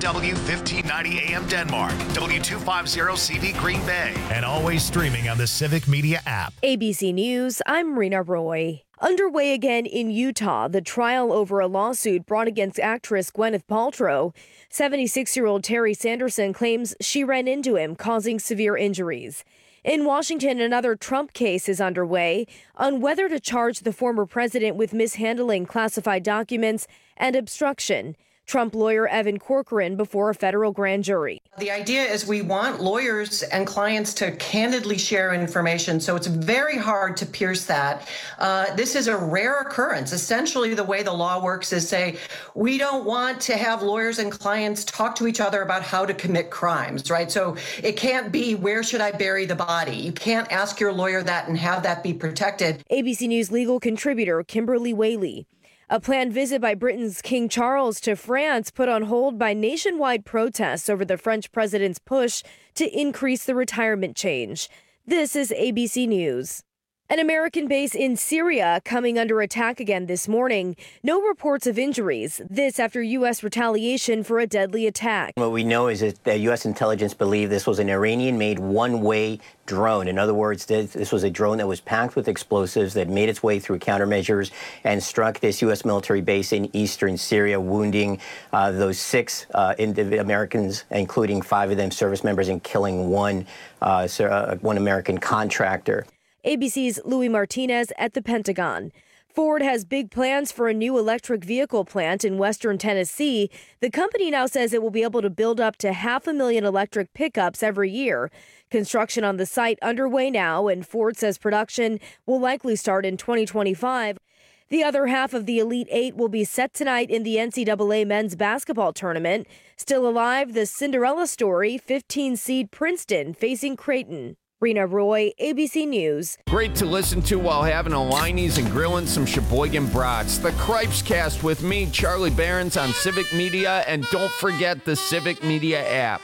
KNW 1590 AM Denmark, W250CV Green Bay, and always streaming on the Civic Media app. ABC News, I'm Rena Roy. Underway again in Utah, the trial over a lawsuit brought against actress Gwyneth Paltrow. 76-year-old Terry Sanderson claims she ran into him, causing severe injuries. In Washington, another Trump case is underway on whether to charge the former president with mishandling classified documents and obstruction. Trump lawyer Evan Corcoran before a federal grand jury. The idea is we want lawyers and clients to candidly share information, so it's very hard to pierce that. This is a rare occurrence. Essentially, the way the law works is say, we don't want to have lawyers and clients talk to each other about how to commit crimes, right? So it can't be, where should I bury the body? You can't ask your lawyer that and have that be protected. ABC News legal contributor Kimberly Whaley. A planned visit by Britain's King Charles to France put on hold by nationwide protests over the French president's push to increase the retirement change. This is ABC News. An American base in Syria coming under attack again this morning. No reports of injuries. This after U.S. retaliation for a deadly attack. What we know is that the U.S. intelligence believed this was an Iranian-made one-way drone. In other words, this was a drone that was packed with explosives that made its way through countermeasures and struck this U.S. military base in eastern Syria, wounding those 6 Americans, including 5 of them service members, and killing one American contractor. ABC's Louis Martinez at the Pentagon. Ford has big plans for a new electric vehicle plant in western Tennessee. The company now says it will be able to build up to 500,000 electric pickups every year. Construction on the site underway now, and Ford says production will likely start in 2025. The other half of the Elite Eight will be set tonight in the NCAA men's basketball tournament. Still alive, the Cinderella story, 15-seed Princeton facing Creighton. Rena Roy, ABC News. Great to listen to while having a Liney's and grilling some Sheboygan brats. The Cripes Cast with me, Charlie Barons, on Civic Media, and don't forget the Civic Media app.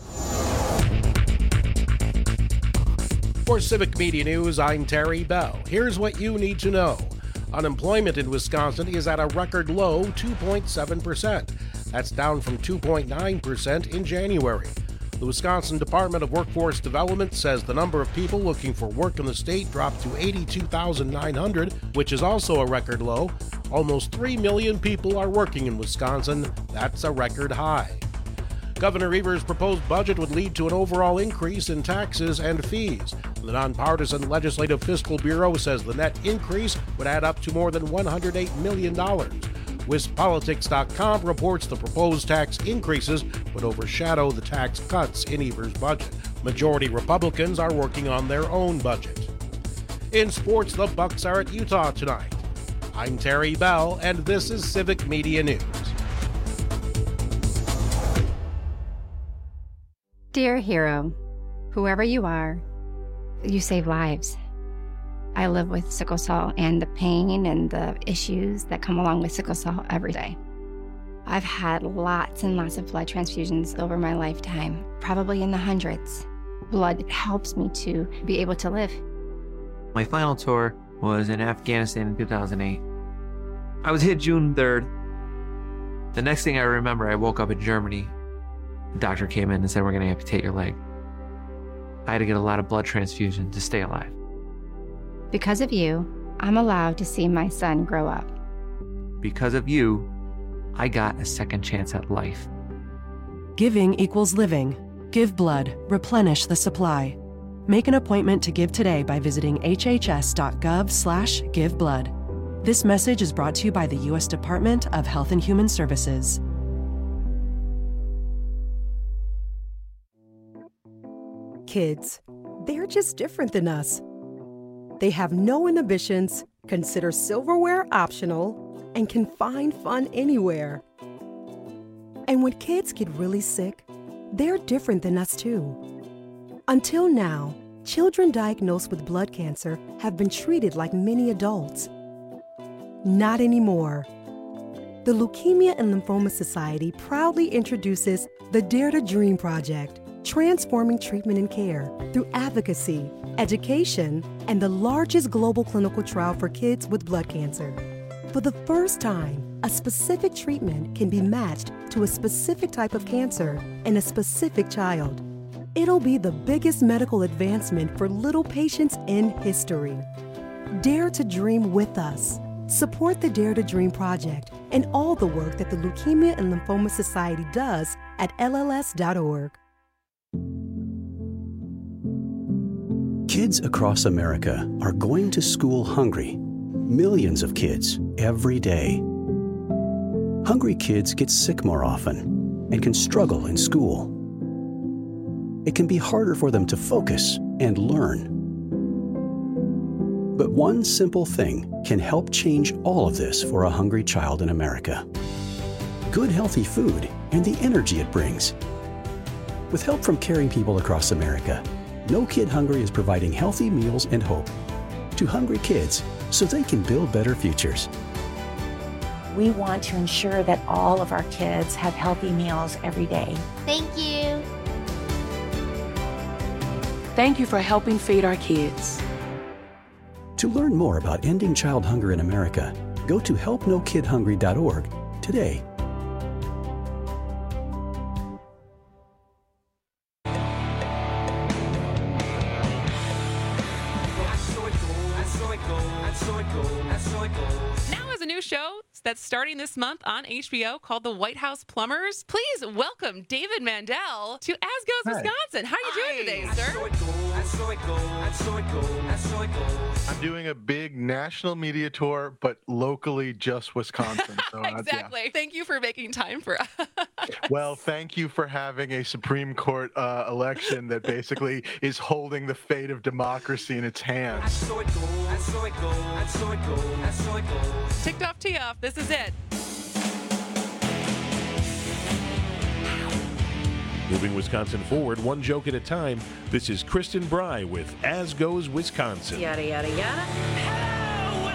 For Civic Media News, I'm Terry Bell. Here's what you need to know. Unemployment in Wisconsin is at a record low 2.7%. That's down from 2.9% in January. The Wisconsin Department of Workforce Development says the number of people looking for work in the state dropped to 82,900, which is also a record low. Almost 3 million people are working in Wisconsin. That's a record high. Governor Evers' proposed budget would lead to an overall increase in taxes and fees. The nonpartisan Legislative Fiscal Bureau says the net increase would add up to more than $108 million. WisPolitics.com reports the proposed tax increases would overshadow the tax cuts in Evers' budget. Majority Republicans are working on their own budget. In sports, the Bucks are at Utah tonight. I'm Terry Bell, and this is Civic Media News. Dear hero, whoever you are, you save lives. I live with sickle cell and the pain and the issues that come along with sickle cell every day. I've had lots and lots of blood transfusions over my lifetime, probably in the hundreds. Blood helps me to be able to live. My final tour was in Afghanistan in 2008. I was hit June 3rd. The next thing I remember, I woke up in Germany. The doctor came in and said, "We're going to amputate your leg." I had to get a lot of blood transfusion to stay alive. Because of you, I'm allowed to see my son grow up. Because of you, I got a second chance at life. Giving equals living. Give blood. Replenish the supply. Make an appointment to give today by visiting hhs.gov/giveblood. This message is brought to you by the U.S. Department of Health and Human Services. Kids, they're just different than us. They have no inhibitions, consider silverware optional, and can find fun anywhere. And when kids get really sick, they're different than us too. Until now, children diagnosed with blood cancer have been treated like many adults. Not anymore. The Leukemia and Lymphoma Society proudly introduces the Dare to Dream Project, transforming treatment and care through advocacy, education, and the largest global clinical trial for kids with blood cancer. For the first time, a specific treatment can be matched to to a specific type of cancer in a specific child. It'll be the biggest medical advancement for little patients in history. Dare to dream with us. Support the Dare to Dream Project and all the work that the Leukemia and Lymphoma Society does at LLS.org. Kids across America are going to school hungry. Millions of kids every day. Hungry kids get sick more often and can struggle in school. It can be harder for them to focus and learn. But one simple thing can help change all of this for a hungry child in America. Good, healthy food and the energy it brings. With help from caring people across America, No Kid Hungry is providing healthy meals and hope to hungry kids so they can build better futures. We want to ensure that all of our kids have healthy meals every day. Thank you. Thank you for helping feed our kids. To learn more about ending child hunger in America, go to helpnokidhungry.org today. Now is a new show that's starting this month on HBO called The White House Plumbers. Please welcome David Mandel to As Goes Wisconsin. How are you doing today, sir? I'm doing a big national media tour, but locally just Wisconsin. So exactly. Yeah. Thank you for making time for us. Well, thank you for having a Supreme Court election that basically is holding the fate of democracy in its hands. Ticked off, tee off. This is it. Moving Wisconsin forward, one joke at a time. This is Kristen Bry with As Goes Wisconsin. Yada, yada, yada. Hello,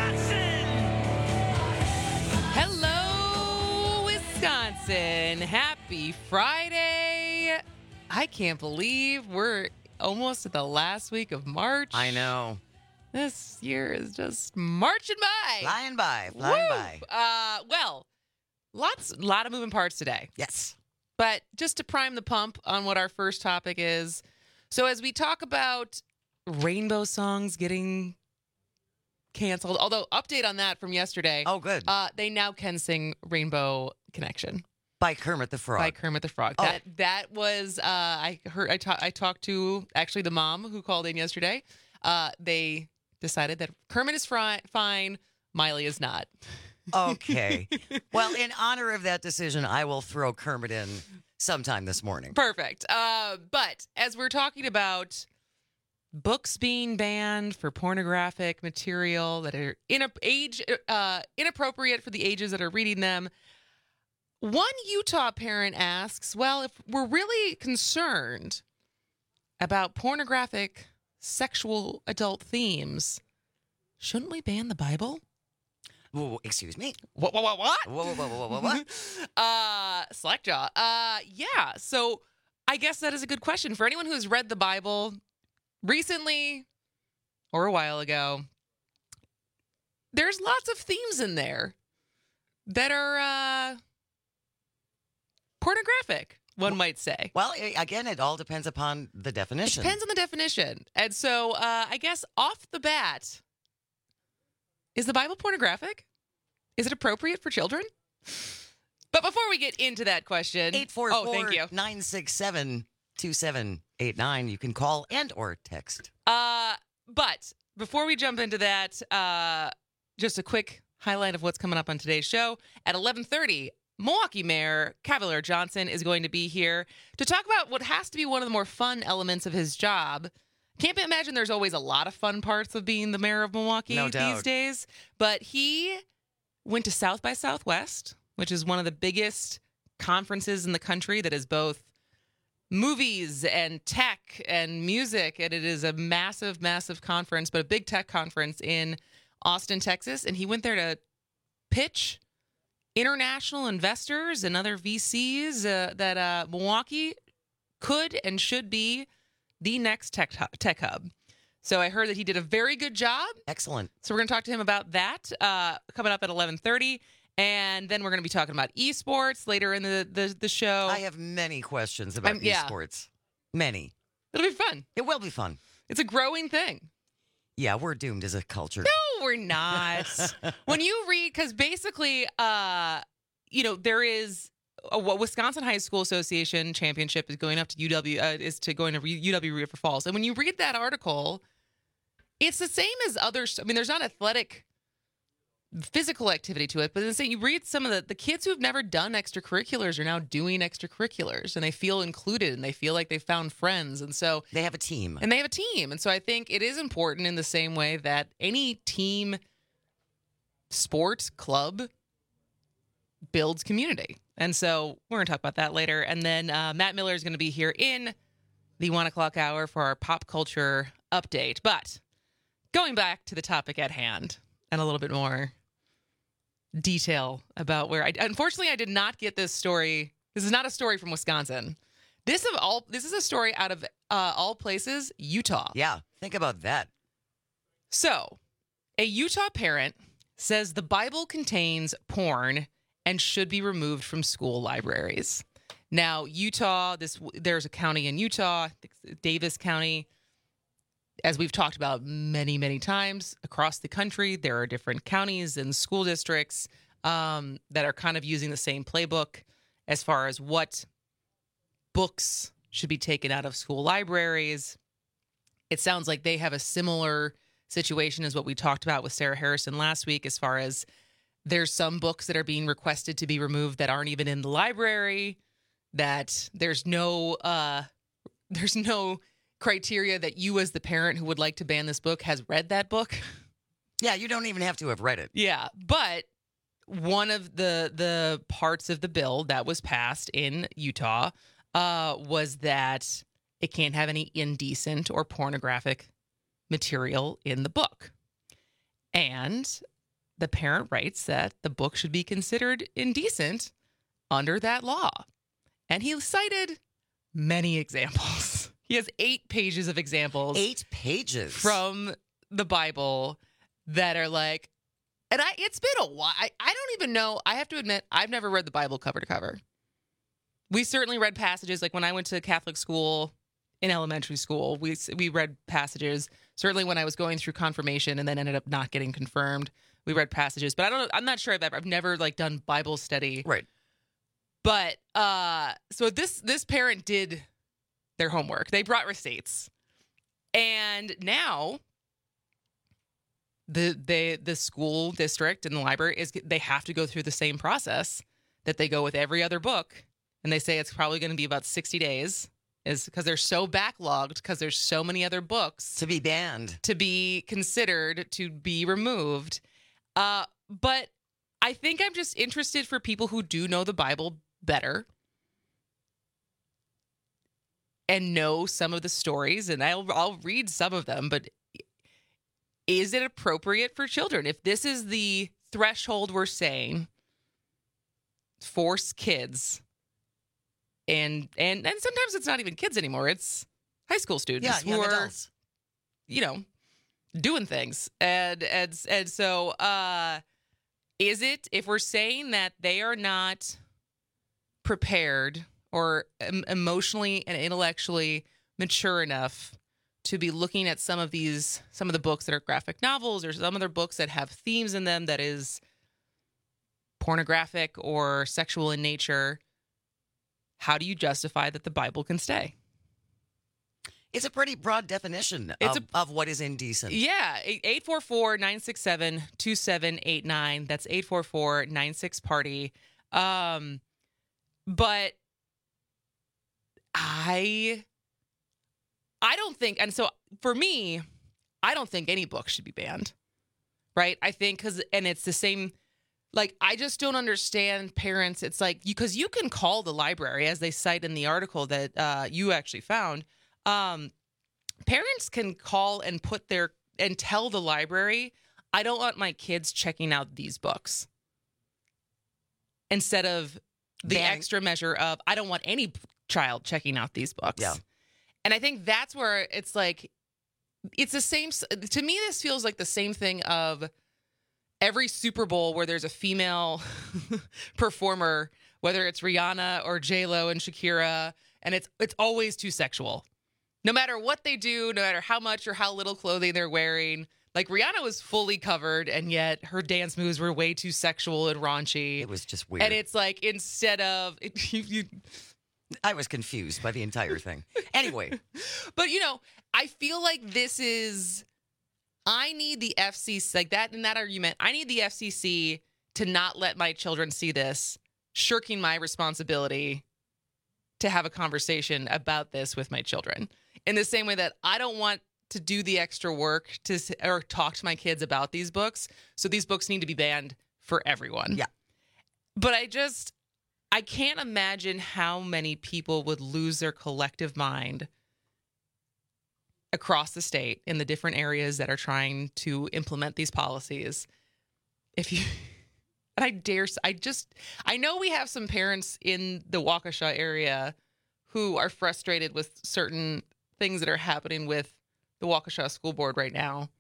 Wisconsin! Hello, Wisconsin. Happy Friday. I can't believe we're almost at the last week of March. I know. This year is just marching by. Flying by. Well, lot of moving parts today. Yes. But just to prime the pump on what our first topic is. So as we talk about rainbow songs getting canceled, although update on that from yesterday. Oh, good. They now can sing Rainbow Connection. By Kermit the Frog. Oh. That was, I talked to actually the mom who called in yesterday. They decided that Kermit is fine, Miley is not. Okay. Well, in honor of that decision, I will throw Kermit in sometime this morning. Perfect. But as we're talking about books being banned for pornographic material that are inappropriate for the ages that are reading them, one Utah parent asks, well, if we're really concerned about pornographic sexual adult themes, shouldn't we ban the Bible? Whoa, excuse me. What? What? Slackjaw. Yeah. So I guess that is a good question for anyone who has read the Bible recently or a while ago. There's lots of themes in there that are pornographic, one might say. Well, again, it all depends upon the definition. It depends on the definition. And so I guess off the bat, is the Bible pornographic? Is it appropriate for children? But before we get into that question, 844-967-2789. You can call and or text. But before we jump into that, just a quick highlight of what's coming up on today's show. At 11:30, Milwaukee Mayor Cavalier Johnson is going to be here to talk about what has to be one of the more fun elements of his job. Can't imagine there's always a lot of fun parts of being the mayor of Milwaukee these days. But he went to South by Southwest, which is one of the biggest conferences in the country that is both movies and tech and music. And it is a massive, massive conference, but a big tech conference in Austin, Texas. And he went there to pitch international investors and other VCs that Milwaukee could and should be the next tech hub. So I heard that he did a very good job. Excellent. So we're going to talk to him about that coming up at 11:30. And then we're going to be talking about esports later in the show. I have many questions about esports. Many. It'll be fun. It will be fun. It's a growing thing. Yeah, we're doomed as a culture. No, we're not. When you read, because basically, there is a Wisconsin High School Association championship is going up to UW, going to UW River Falls. And when you read that article, it's the same as others. I mean, there's not athletic physical activity to it, but then you read some of the kids who've never done extracurriculars are now doing extracurriculars, and they feel included and they feel like they found friends, and so they have a team. And so I think it is important in the same way that any team sport club builds community. And so we're going to talk about that later. And then Matt Miller is going to be here in the 1 o'clock hour for our pop culture update. But going back to the topic at hand and a little bit more detail about where unfortunately I did not get this story. This is not a story from Wisconsin. This is a story out of all places, Utah. Yeah, think about that. So, a Utah parent says the Bible contains porn and should be removed from school libraries. Now, Utah, there's a county in Utah, Davis County. As we've talked about many, many times across the country, there are different counties and school districts that are kind of using the same playbook as far as what books should be taken out of school libraries. It sounds like they have a similar situation as what we talked about with Sarah Harrison last week, as far as there's some books that are being requested to be removed that aren't even in the library, that there's no criteria that you as the parent who would like to ban this book has read that book. Yeah, you don't even have to have read it. Yeah, but one of the parts of the bill that was passed in Utah was that it can't have any indecent or pornographic material in the book. And the parent writes that the book should be considered indecent under that law. And he cited many examples. He has 8 pages of examples. 8 pages? From the Bible that are like, and it's been a while. I don't even know. I have to admit, I've never read the Bible cover to cover. We certainly read passages, like when I went to Catholic school in elementary school, we read passages. Certainly when I was going through confirmation and then ended up not getting confirmed, we read passages. But I'm not sure I've never like done Bible study. Right. But so this parent did their homework. They brought receipts. And now the school district and the library they have to go through the same process that they go with every other book. And they say it's probably going to be about 60 days, is because they're so backlogged, because there's so many other books to be banned, to be considered, to be removed. But I think I'm just interested for people who do know the Bible better and know some of the stories, and I'll read some of them, but is it appropriate for children? If this is the threshold we're saying, force kids, and sometimes it's not even kids anymore, it's high school students who are adults, doing things. And so is it, if we're saying that they are not prepared or emotionally and intellectually mature enough to be looking at some of the books that are graphic novels or some other books that have themes in them that is pornographic or sexual in nature, how do you justify that the Bible can stay? It's a pretty broad definition of what is indecent. Yeah, 844-967-2789. That's 844-96-PARTY. But I don't think, and so for me, I don't think any book should be banned, right? I think and it's the same, like, I just don't understand parents. It's like, because you can call the library, as they cite in the article that you actually found. Parents can call and and tell the library, I don't want my kids checking out these books. Instead of the extra measure of, I don't want any child checking out these books. Yeah. And I think that's where it's like, it's the same. To me, this feels like the same thing of every Super Bowl where there's a female performer, whether it's Rihanna or J-Lo and Shakira, and it's always too sexual. No matter what they do, no matter how much or how little clothing they're wearing. Like, Rihanna was fully covered, and yet her dance moves were way too sexual and raunchy. It was just weird. And it's like, instead of... I was confused by the entire thing. Anyway. But, you know, I feel like this is... I need the FCC, like that in that argument, I need the FCC to not let my children see this, shirking my responsibility to have a conversation about this with my children. In the same way that I don't want to do the extra work or talk to my kids about these books. So these books need to be banned for everyone. Yeah. But I can't imagine how many people would lose their collective mind across the state in the different areas that are trying to implement these policies. If you, and I know we have some parents in the Waukesha area who are frustrated with certain things that are happening with the Waukesha School Board right now.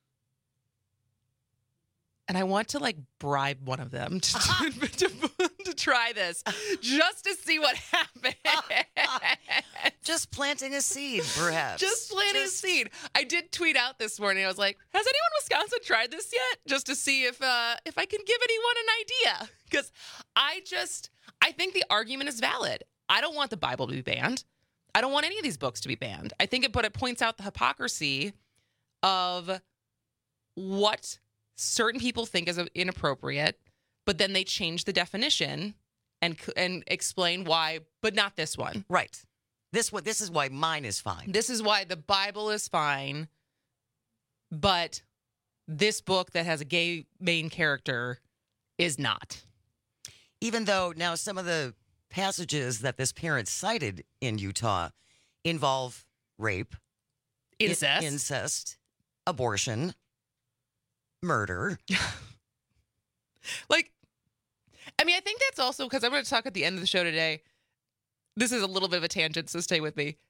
And I want to like bribe one of them to try this just to see what happens. Just planting a seed, perhaps. Just planting a seed. I did tweet out this morning. I was like, has anyone in Wisconsin tried this yet? Just to see if I can give anyone an idea. Because I think the argument is valid. I don't want the Bible to be banned. I don't want any of these books to be banned. I think it points out the hypocrisy of what certain people think is inappropriate, but then they change the definition and explain why, but not this one. Right. This is why mine is fine. This is why the Bible is fine, but this book that has a gay main character is not. Even though now some of the passages that this parent cited in Utah involve rape, incest, abortion, murder. I think that's also because I'm going to talk at the end of the show today. This is a little bit of a tangent, so stay with me.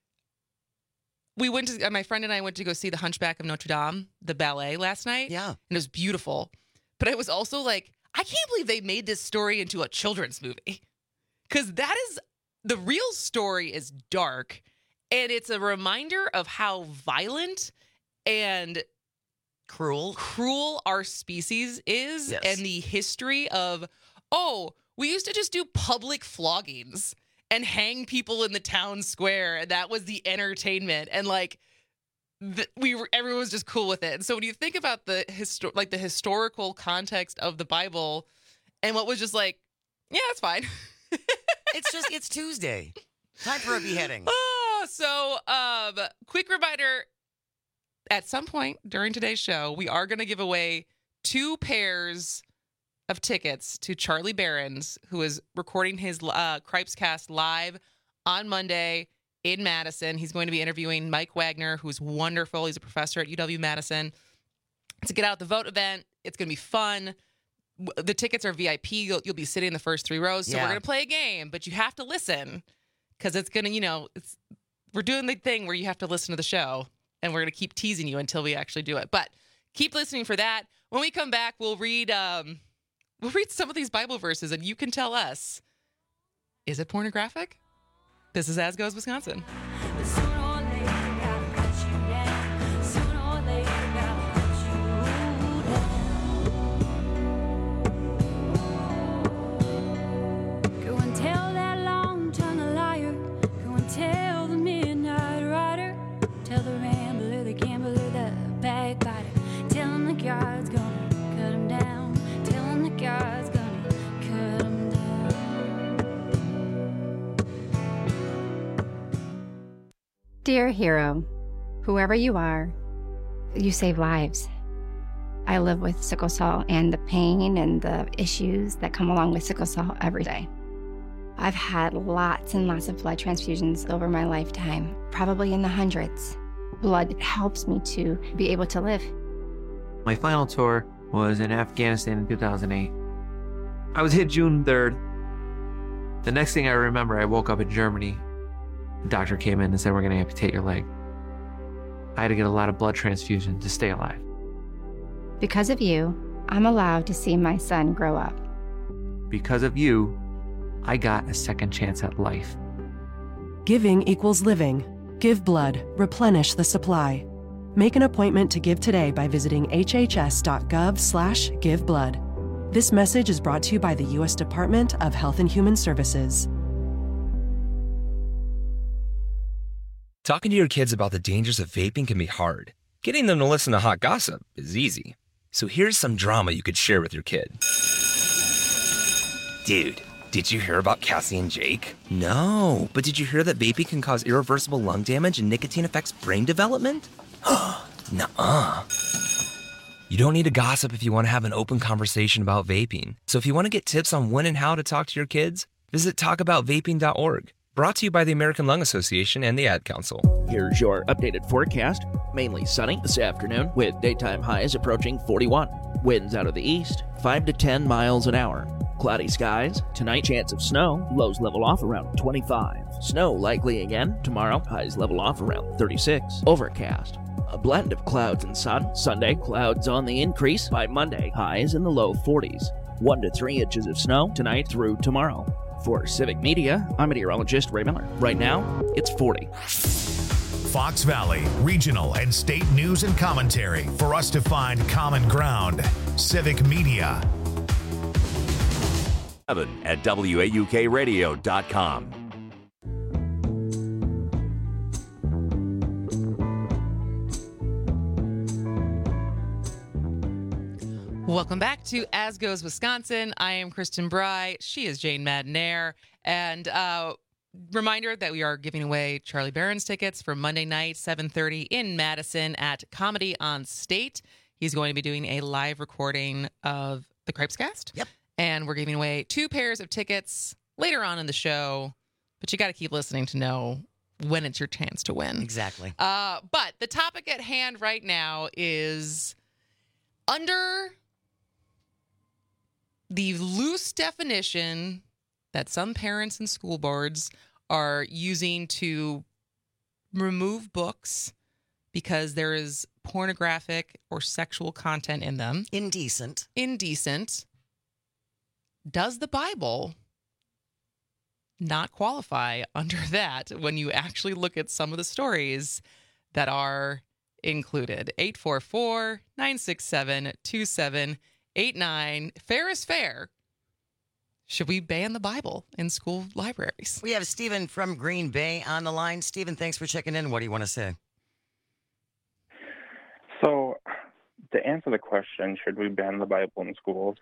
My friend and I went to go see The Hunchback of Notre Dame, the ballet, last night. Yeah. And it was beautiful. But I was also like, I can't believe they made this story into a children's movie. Because the real story is dark. And it's a reminder of how violent and cruel our species is. Yes. And the history of, we used to just do public floggings and hang people in the town square, and that was the entertainment, and everyone was just cool with it. And so when you think about the historical context of the Bible, and what was just like, yeah, it's fine. It's Tuesday, time for a beheading. Quick reminder: at some point during today's show, we are going to give away 2 pairs of tickets to Charlie Behrens, who is recording his Cripescast live on Monday in Madison. He's going to be interviewing Mike Wagner, who's wonderful. He's a professor at UW-Madison. It's a Get Out the Vote event. It's going to be fun. The tickets are VIP. You'll be sitting in the first 3 rows. So we're going to play a game, but you have to listen because it's going to, we're doing the thing where you have to listen to the show, and we're going to keep teasing you until we actually do it. But keep listening for that. When we come back, we'll read some of these Bible verses, and you can tell us, is it pornographic? This is As Goes Wisconsin. Go and tell that long-tongued liar. Go and tell the midnight rider. Tell the rambler, the gambler, the backbiter. Tell him that God's gonna cut him down. Tell him that God's gonna cut him down. Dear hero, whoever you are, you save lives. I live with sickle cell and the pain and the issues that come along with sickle cell every day. I've had lots and lots of blood transfusions over my lifetime, probably in the hundreds. Blood helps me to be able to live. My final tour was in Afghanistan in 2008. I was hit June 3rd. The next thing I remember, I woke up in Germany. The doctor came in and said, we're going to amputate your leg. I had to get a lot of blood transfusion to stay alive. Because of you, I'm allowed to see my son grow up. Because of you, I got a second chance at life. Giving equals living. Give blood. Replenish the supply. Make an appointment to give today by visiting hhs.gov/giveblood. This message is brought to you by the U.S. Department of Health and Human Services. Talking to your kids about the dangers of vaping can be hard. Getting them to listen to hot gossip is easy. So here's some drama you could share with your kid. Dude, did you hear about Cassie and Jake? No, but did you hear that vaping can cause irreversible lung damage and nicotine affects brain development? Nuh-uh. You don't need to gossip if you want to have an open conversation about vaping. So if you want to get tips on when and how to talk to your kids, visit talkaboutvaping.org. Brought to you by the American Lung Association and the Ad Council. Here's your updated forecast. Mainly sunny this afternoon with daytime highs approaching 41. Winds out of the east, 5 to 10 miles an hour. Cloudy skies. Tonight, chance of snow. Lows level off around 25. Snow likely again tomorrow. Highs level off around 36. Overcast. A blend of clouds and sun. Sunday, clouds on the increase. By Monday, highs in the low 40s. 1 to 3 inches of snow tonight through tomorrow. For Civic Media, I'm meteorologist Ray Miller. Right now, it's 40. Fox Valley, regional and state news and commentary for us to find common ground. Civic Media. At WAUKradio.com. Welcome back to As Goes Wisconsin. I am Kristen Bry. She is Jane Madnair. And reminder that we are giving away Charlie Barron's tickets for Monday night, 7:30 in Madison at Comedy on State. He's going to be doing a live recording of the Cripescast. Yep. And we're giving away 2 pairs of tickets later on in the show. But you got to keep listening to know when it's your chance to win. Exactly. But the topic at hand right now is under the loose definition that some parents and school boards are using to remove books because there is pornographic or sexual content in them. Indecent. Does the Bible not qualify under that when you actually look at some of the stories that are included? 844-967-2789. Fair is fair. Should we ban the Bible in school libraries? We have Stephen from Green Bay on the line. Stephen, thanks for checking in. What do you want to say? So, to answer the question, should we ban the Bible in schools?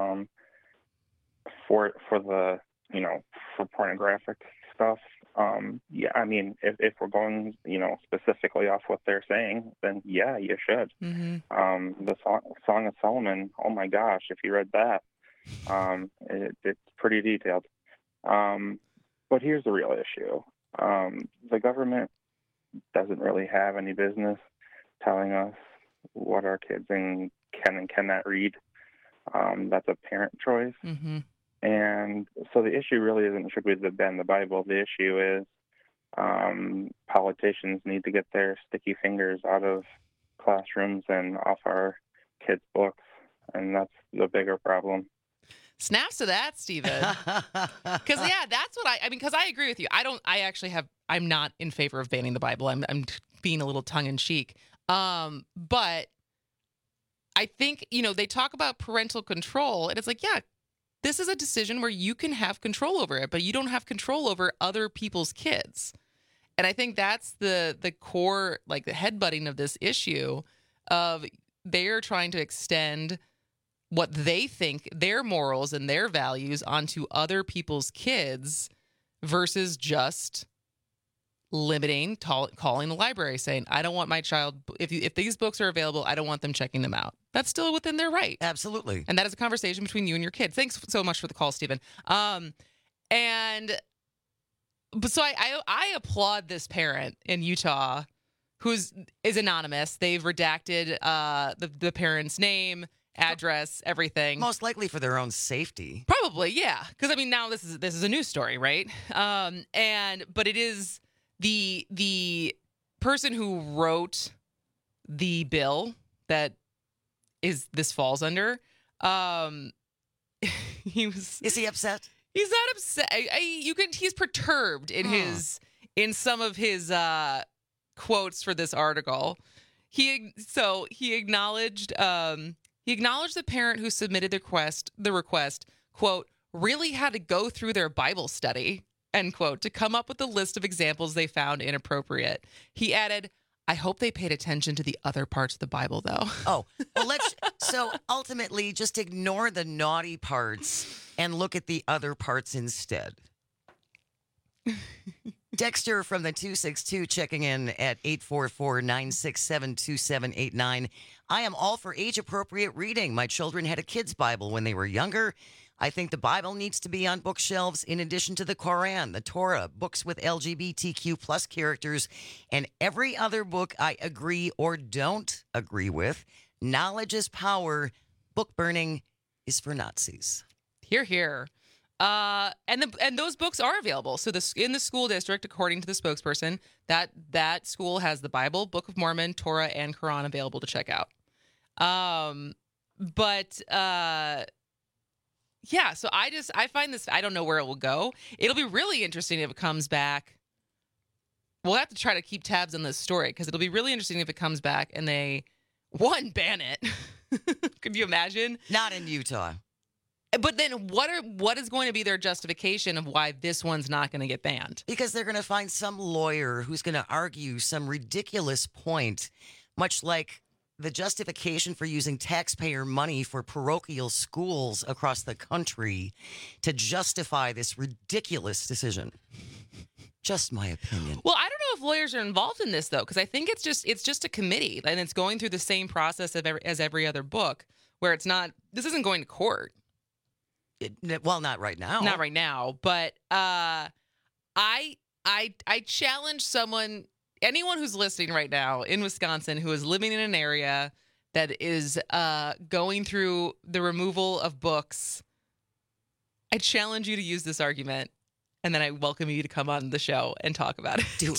For the, for pornographic stuff, yeah, I mean, if we're going, specifically off what they're saying, then yeah, you should. Mm-hmm. The Song of Solomon, oh my gosh, if you read that, it's pretty detailed. But here's the real issue. The government doesn't really have any business telling us what our kids can and cannot read. That's a parent choice. Mm-hmm. And so the issue really isn't should we ban the Bible. The issue is politicians need to get their sticky fingers out of classrooms and off our kids' books, and that's the bigger problem. Snaps to that, Stephen. Because yeah, that's what I mean. Because I agree with you. I'm not in favor of banning the Bible. I'm being a little tongue in cheek. But I think they talk about parental control, and it's like, yeah, this is a decision where you can have control over it, but you don't have control over other people's kids. And I think that's the core, like the headbutting of this issue of they're trying to extend what they think their morals and their values onto other people's kids versus just limiting, calling the library saying, I don't want my child, if these books are available, I don't want them checking them out. That's still within their right. Absolutely. And that is a conversation between you and your kid. Thanks so much for the call, Stephen. But so I applaud this parent in Utah who is anonymous. They've redacted the parent's name, address, everything. Most likely for their own safety. Probably, yeah. Because I mean, now this is a news story, right? But it is the person who wrote the bill that this falls under. He was. Is he upset? He's not upset. He's perturbed in some of his quotes for this article. He acknowledged the parent who submitted the request, quote, really had to go through their Bible study, end quote, to come up with a list of examples they found inappropriate. He added, I hope they paid attention to the other parts of the Bible, though. Oh, well, so ultimately just ignore the naughty parts and look at the other parts instead. Dexter from the 262 checking in at 844-967-2789. I am all for age-appropriate reading. My children had a kid's Bible when they were younger. I think the Bible needs to be on bookshelves in addition to the Quran, the Torah, books with LGBTQ plus characters, and every other book I agree or don't agree with. Knowledge is power. Book burning is for Nazis. Hear, hear. And those books are available. So in the school district, according to the spokesperson, that school has the Bible, Book of Mormon, Torah, and Quran available to check out. Yeah, so I find this, I don't know where it will go. It'll be really interesting if it comes back. We'll have to try to keep tabs on this story because it'll be really interesting if it comes back and they, ban it. Could you imagine? Not in Utah. But then what is going to be their justification of why this one's not going to get banned? Because they're going to find some lawyer who's going to argue some ridiculous point, much like the justification for using taxpayer money for parochial schools across the country to justify this ridiculous decision. Just my opinion. Well, I don't know if lawyers are involved in this, though, because I think it's just a committee, and it's going through the same process as every other book, where this isn't going to court. Well, not right now. Not right now, but I challenge anyone who's listening right now in Wisconsin who is living in an area that is going through the removal of books. I challenge you to use this argument, and then I welcome you to come on the show and talk about it. Do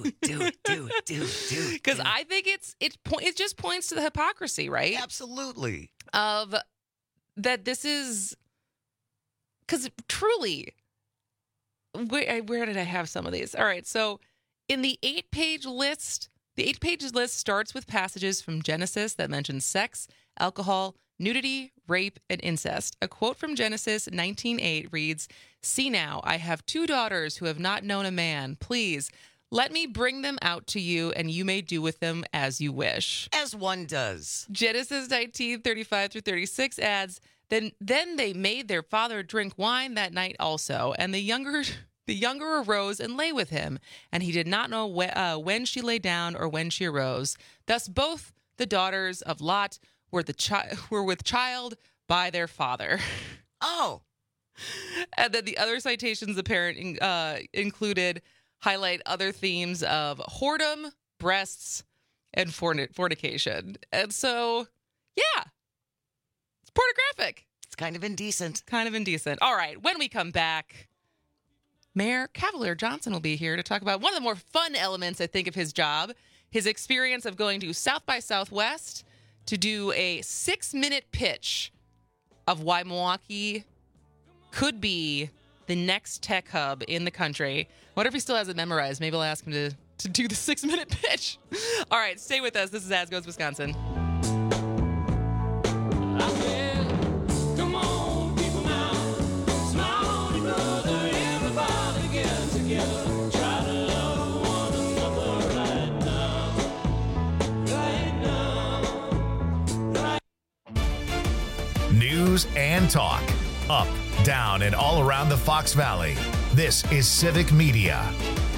it. Because I think it just points to the hypocrisy, right? Absolutely. Of that this is. Because truly, where did I have some of these? All right, so in the 8-page list, the 8-page list starts with passages from Genesis that mention sex, alcohol, nudity, rape, and incest. A quote from Genesis 19:8 reads, "See now, I have 2 daughters who have not known a man. Please, let me bring them out to you, and you may do with them as you wish." As one does. Genesis 19:35-36 adds, Then they made their father drink wine that night also, and the younger arose and lay with him, and he did not know when she lay down or when she arose. Thus both the daughters of Lot were with child by their father. Oh. And then the other citations the parent included highlight other themes of whoredom, breasts, and fornication. And so, yeah. Pornographic. It's kind of indecent. All right. When we come back, Mayor Cavalier Johnson will be here to talk about one of the more fun elements, I think, of his job, his experience of going to South by Southwest to do a 6-minute pitch of why Milwaukee could be the next tech hub in the country. I wonder if he still has it memorized. Maybe I'll ask him to do the 6-minute pitch. All right. Stay with us. This is As Goes Wisconsin. News and talk. Up, down, and all around the Fox Valley. This is Civic Media.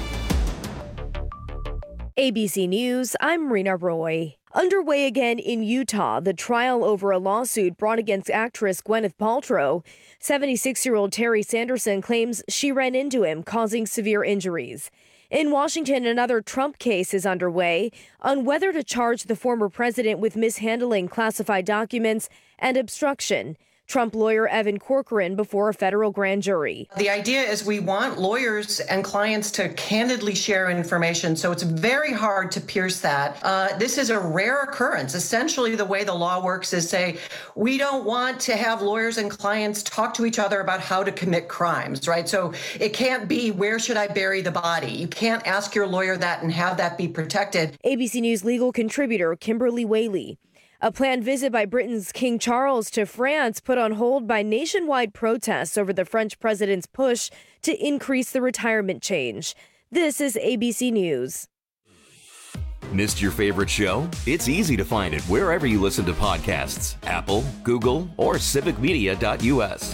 ABC News, I'm Rena Roy. Underway again in Utah, the trial over a lawsuit brought against actress Gwyneth Paltrow. 76-year-old Terry Sanderson claims she ran into him, causing severe injuries. In Washington, another Trump case is underway on whether to charge the former president with mishandling classified documents and obstruction. Trump lawyer Evan Corcoran before a federal grand jury. The idea is we want lawyers and clients to candidly share information, so it's very hard to pierce that. This is a rare occurrence. Essentially, the way the law works is say, we don't want to have lawyers and clients talk to each other about how to commit crimes, right? So it can't be, where should I bury the body? You can't ask your lawyer that and have that be protected. ABC News legal contributor Kimberly Whaley. A planned visit by Britain's King Charles to France put on hold by nationwide protests over the French president's push to increase the retirement change. This is ABC News. Missed your favorite show? It's easy to find it wherever you listen to podcasts. Apple, Google, or civicmedia.us.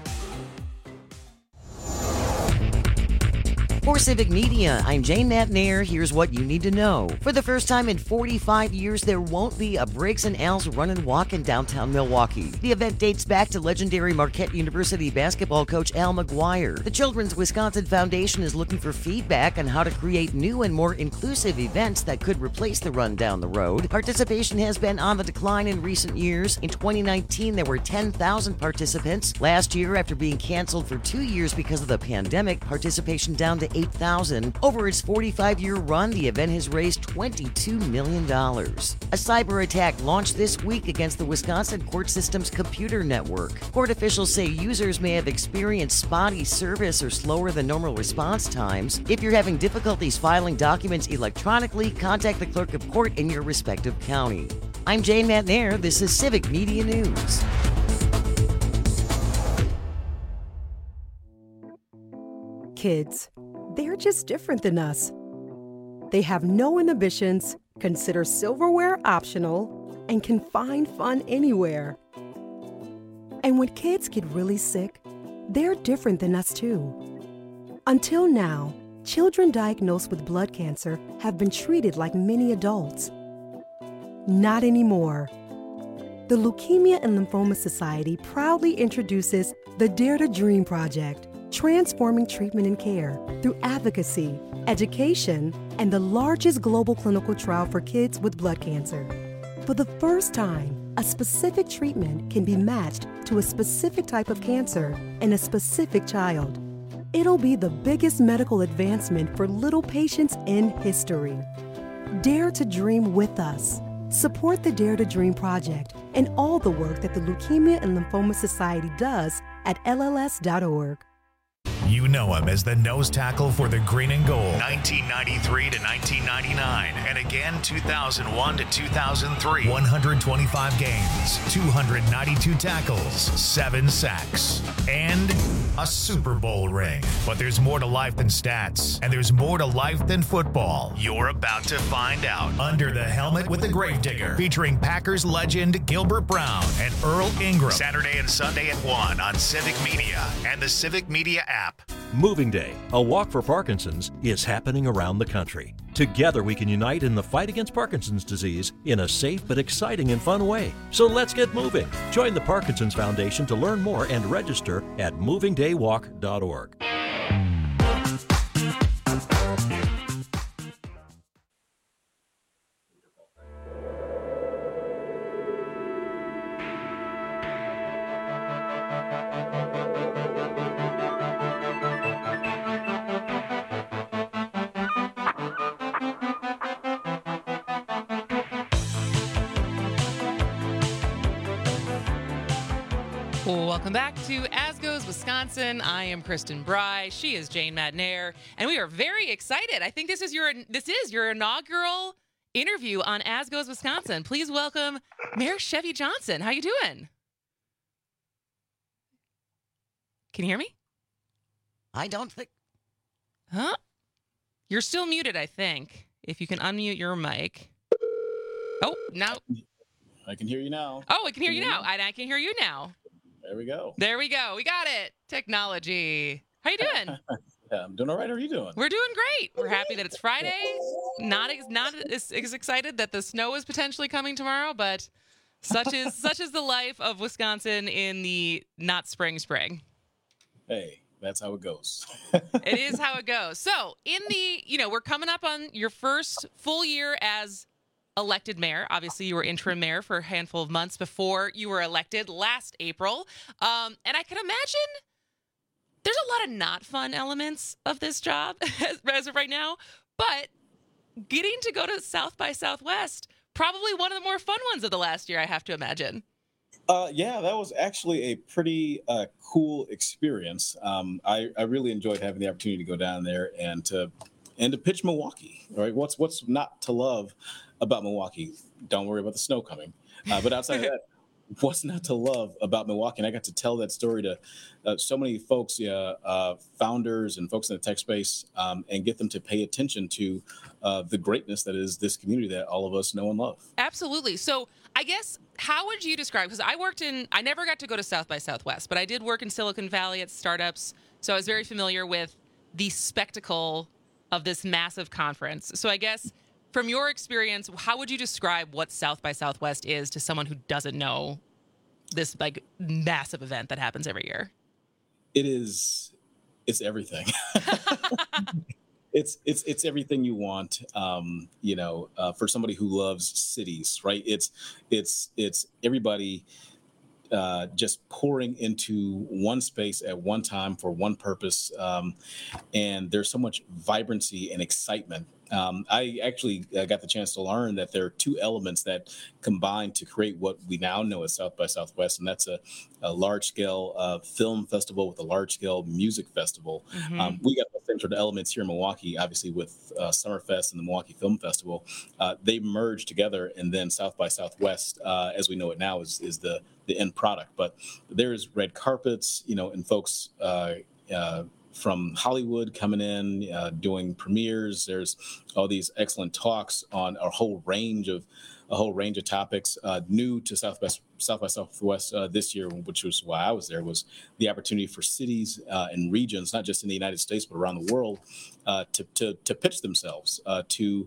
For Civic Media, I'm Jane Matnair. Here's what you need to know. For the first time in 45 years, there won't be a Briggs & Al's Run and Walk in downtown Milwaukee. The event dates back to legendary Marquette University basketball coach Al McGuire. The Children's Wisconsin Foundation is looking for feedback on how to create new and more inclusive events that could replace the run down the road. Participation has been on the decline in recent years. In 2019, there were 10,000 participants. Last year, after being canceled for 2 years because of the pandemic, participation down to 8,000. Over its 45-year run, the event has raised $22 million. A cyber attack launched this week against the Wisconsin court system's computer network. Court officials say users may have experienced spotty service or slower than normal response times. If you're having difficulties filing documents electronically, contact the clerk of court in your respective county. I'm Jane Matnair. This is Civic Media News. Kids, they're just different than us. They have no inhibitions, consider silverware optional, and can find fun anywhere. And when kids get really sick, they're different than us too. Until now, children diagnosed with blood cancer have been treated like many adults. Not anymore. The Leukemia and Lymphoma Society proudly introduces the Dare to Dream Project, transforming treatment and care through advocacy, education, and the largest global clinical trial for kids with blood cancer. For the first time, a specific treatment can be matched to a specific type of cancer in a specific child. It'll be the biggest medical advancement for little patients in history. Dare to dream with us. Support the Dare to Dream Project and all the work that the Leukemia and Lymphoma Society does at LLS.org. You know him as the nose tackle for the Green and Gold, 1993 to 1999, and again 2001 to 2003. 125 games, 292 tackles, 7 sacks, and a Super Bowl ring. But there's more to life than stats, and there's more to life than football. You're about to find out. Under the Helmet with the Gravedigger, featuring Packers legend Gilbert Brown and Earl Ingram. Saturday and Sunday at 1 on Civic Media and the Civic Media app. Moving Day, a walk for Parkinson's, is happening around the country. Together we can unite in the fight against Parkinson's disease in a safe but exciting and fun way. So let's get moving. Join the Parkinson's Foundation to learn more and register at movingdaywalk.org. Welcome back to As Goes Wisconsin. I am Kristen Bry. She is Jane Matnair, and we are very excited. I think this is your inaugural interview on As Goes Wisconsin. Please welcome Mayor Chevy Johnson. How you doing? Can you hear me? I don't think. Huh? You're still muted, I think. If you can unmute your mic. Oh, now. I can hear you now. Oh, I can hear you now. I can hear you now. There we go. There we go. We got it. Technology. How you doing? Yeah, I'm doing all right. How are you doing? We're doing great. We're happy that it's Friday. Not as excited that the snow is potentially coming tomorrow, but such is the life of Wisconsin in the not spring. Hey, that's how it goes. It is how it goes. So we're coming up on your first full year as elected mayor. Obviously, you were interim mayor for a handful of months before you were elected last April. And I can imagine there's a lot of not fun elements of this job as of right now, but getting to go to South by Southwest, probably one of the more fun ones of the last year, I have to imagine. Yeah, that was actually a pretty cool experience. I really enjoyed having the opportunity to go down there and to pitch Milwaukee. Right? What's not to love about Milwaukee? Don't worry about the snow coming. But outside of that, what's not to love about Milwaukee? And I got to tell that story to so many folks, founders and folks in the tech space, and get them to pay attention to the greatness that is this community that all of us know and love. Absolutely. So I guess, how would you describe, because I never got to go to South by Southwest, but I did work in Silicon Valley at startups. So I was very familiar with the spectacle of this massive conference. So I guess from your experience, how would you describe what South by Southwest is to someone who doesn't know this like massive event that happens every year? It's everything. It's everything you want, for somebody who loves cities, right? It's everybody just pouring into one space at one time for one purpose. And there's so much vibrancy and excitement. I actually got the chance to learn that there are two elements that combine to create what we now know as South by Southwest, and that's a large-scale film festival with a large-scale music festival. Mm-hmm. We got the same sort of elements here in Milwaukee, obviously with Summerfest and the Milwaukee Film Festival. They merge together, and then South by Southwest, as we know it now, is the end product. But there's red carpets, and folks from Hollywood coming in, doing premieres. There's all these excellent talks on a whole range of topics. New to South by Southwest this year, which was why I was there, was the opportunity for cities and regions, not just in the United States but around the world, to pitch themselves to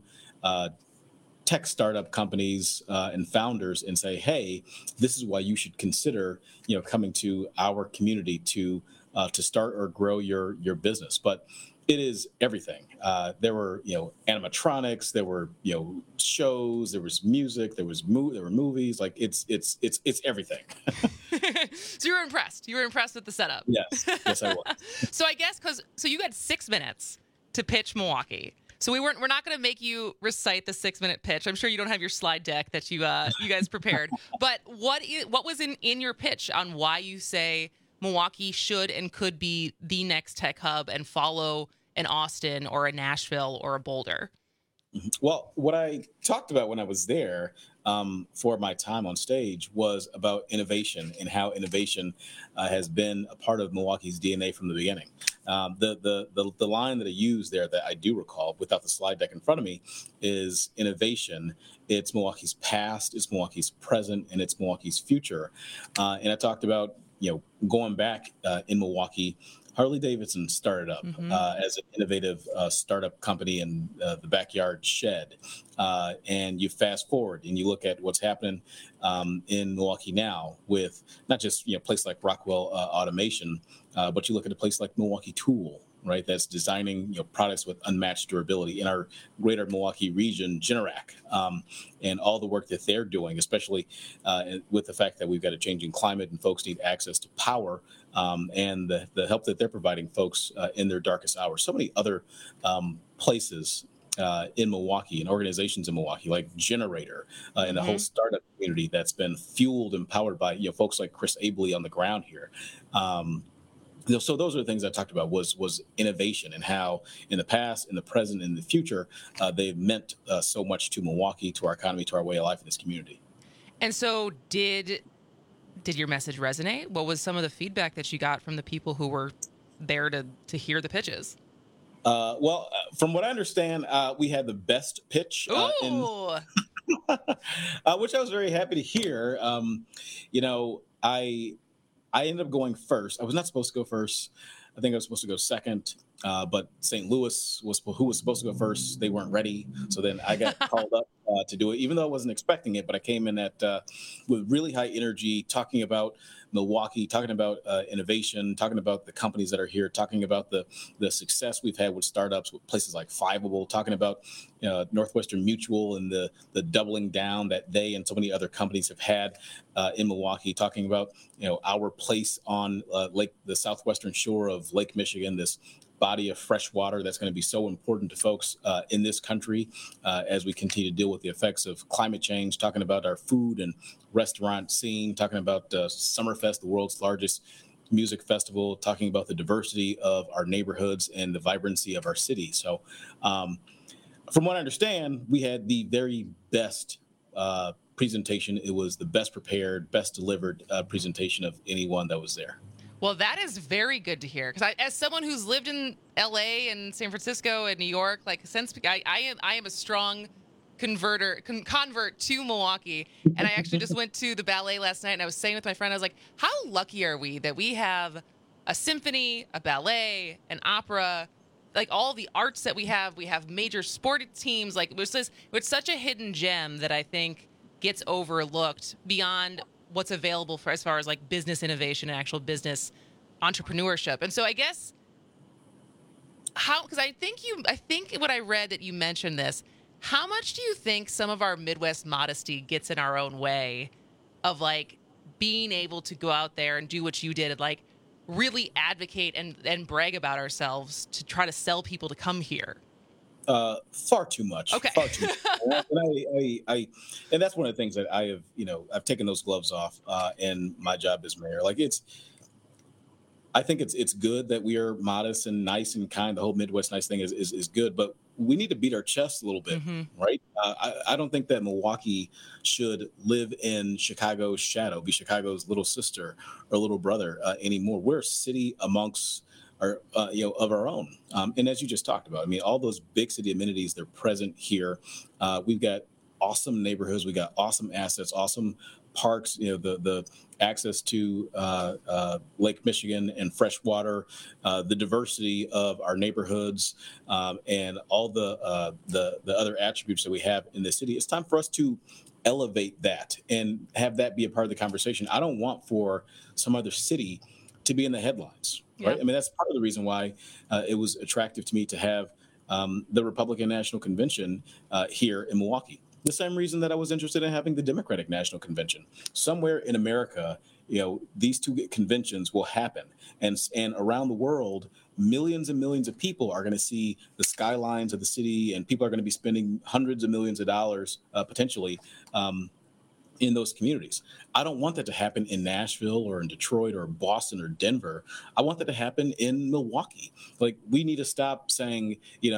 tech startup companies and founders and say, hey, this is why you should consider coming to our community to start or grow your business. But it is everything. There were animatronics, there were shows, there was music, there were movies. Like it's everything. So you were impressed. You were impressed with the setup. Yes, I was. So I guess so you had 6 minutes to pitch Milwaukee. So we're not going to make you recite the 6-minute pitch. I'm sure you don't have your slide deck that you guys prepared. But what was in your pitch on why you say Milwaukee should and could be the next tech hub and follow an Austin or a Nashville or a Boulder? Well, what I talked about when I was there for my time on stage was about innovation and how innovation has been a part of Milwaukee's DNA from the beginning. The line that I used there that I do recall without the slide deck in front of me is innovation. It's Milwaukee's past, it's Milwaukee's present, and it's Milwaukee's future. And I talked about going back in Milwaukee. Harley-Davidson started up as an innovative startup company in the backyard shed. And you fast forward and you look at what's happening in Milwaukee now with not just a place like Rockwell Automation, but you look at a place like Milwaukee Tool, right? That's designing products with unmatched durability. In our greater Milwaukee region, Generac, and all the work that they're doing, especially with the fact that we've got a changing climate and folks need access to power, and the help that they're providing folks in their darkest hours. So many other places in Milwaukee and organizations in Milwaukee, like Generator, and the whole startup community that's been fueled and powered by folks like Chris Abley on the ground here. So those are the things I talked about was innovation and how in the past, in the present, in the future, they've meant so much to Milwaukee, to our economy, to our way of life in this community. And so did your message resonate? What was some of the feedback that you got from the people who were there to hear the pitches? Well, from what I understand, we had the best pitch, which I was very happy to hear. I ended up going first. I was not supposed to go first. I think I was supposed to go second. But St. Louis who was supposed to go first. They weren't ready, so then I got called up to do it, even though I wasn't expecting it. But I came in with really high energy, talking about Milwaukee, talking about innovation, talking about the companies that are here, talking about the success we've had with startups, with places like Fiveable, talking about Northwestern Mutual and the doubling down that they and so many other companies have had in Milwaukee, talking about our place on the southwestern shore of Lake Michigan, this body of fresh water that's going to be so important to folks in this country as we continue to deal with the effects of climate change, talking about our food and restaurant scene, talking about Summerfest, the world's largest music festival, talking about the diversity of our neighborhoods and the vibrancy of our city. So from what I understand, we had the very best presentation. It was the best prepared, best delivered presentation of anyone that was there. Well, that is very good to hear, because as someone who's lived in L.A. and San Francisco and New York, since I am a strong convert to Milwaukee, and I actually just went to the ballet last night, and I was saying with my friend, I was like, how lucky are we that we have a symphony, a ballet, an opera, like all the arts that we have major sport teams, it's such a hidden gem that I think gets overlooked beyond what's available for as far as like business innovation and actual business entrepreneurship. And so I guess because I think what I read that you mentioned this, how much do you think some of our Midwest modesty gets in our own way of like being able to go out there and do what you did and like really advocate and brag about ourselves to try to sell people to come here? Far too much. Okay. Far too much. And that's one of the things that I have, I've taken those gloves off in my job as mayor. I think it's good that we are modest and nice and kind. The whole Midwest nice thing is good, but we need to beat our chests a little bit, right? I don't think that Milwaukee should live in Chicago's shadow, be Chicago's little sister or little brother anymore. We're a city amongst of our own. And as you just talked about, all those big city amenities, they're present here. We've got awesome neighborhoods. We got awesome assets, awesome parks, the access to Lake Michigan and fresh water, the diversity of our neighborhoods, and all the other attributes that we have in the city. It's time for us to elevate that and have that be a part of the conversation. I don't want for some other city to be in the headlines, right? Yeah. That's part of the reason why it was attractive to me to have the Republican National Convention here in Milwaukee. The same reason that I was interested in having the Democratic National Convention. Somewhere in America, these two conventions will happen. And around the world, millions and millions of people are going to see the skylines of the city, and people are going to be spending hundreds of millions of dollars potentially in those communities. I don't want that to happen in Nashville or in Detroit or Boston or Denver. I want that to happen in Milwaukee. We need to stop saying,